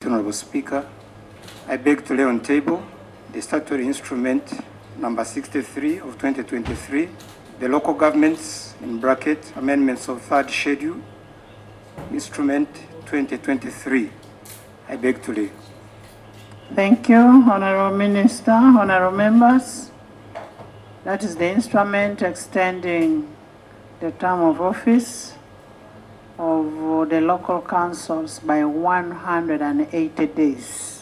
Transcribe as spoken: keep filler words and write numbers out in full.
Honorable Speaker, I beg to lay on table the statutory instrument number sixty-three of twenty twenty-three, the local governments, in bracket, amendments of third schedule, instrument twenty twenty-three. I beg to lay. Thank you, Honorable Minister, honorable members. That is the instrument extending the term of office of the local councils by one hundred eighty days.